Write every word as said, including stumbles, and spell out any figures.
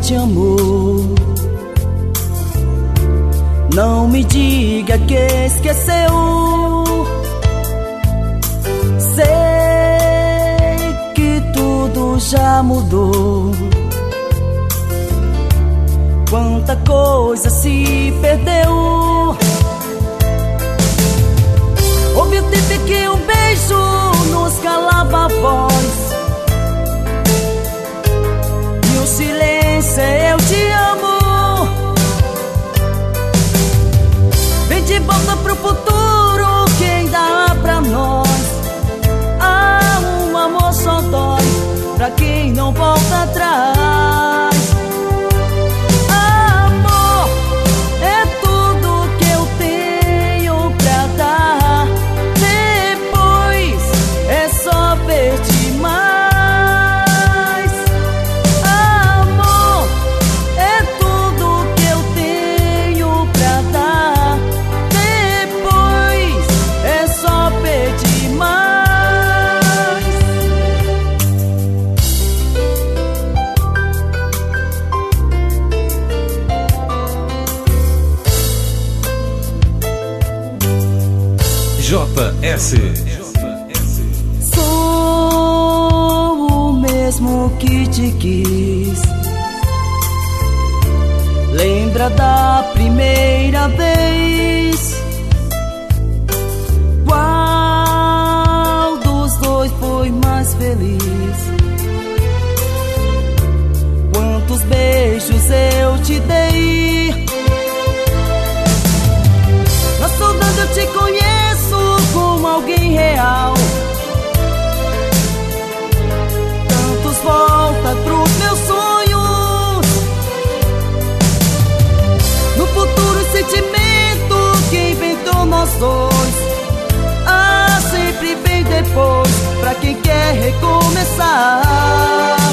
te amou. Não me diga que esqueceu. Sei que tudo já mudou. Quanta coisa se perdeu. Houve um tempo que um beijo nos calava a voz, e o silêncio é eu te amo. Vem de volta pro futuro que ainda há pra nós. Ah, um amor só dói pra quem não volta atrás. Amor é tudo que eu tenho pra dar. Depois é só pedir mais. Amor é tudo que eu tenho pra dar. Depois é só pedir mais. J S. Sou o mesmo que te quis. Lembra da primeira vez? Qual dos dois foi mais feliz? Quantos beijos eu te dei? Na saudade eu te conheço como alguém real. Tantos volta pros meus sonhos. No futuro o sentimento que inventou nós dois. Ah, sempre vem depois pra quem quer recomeçar.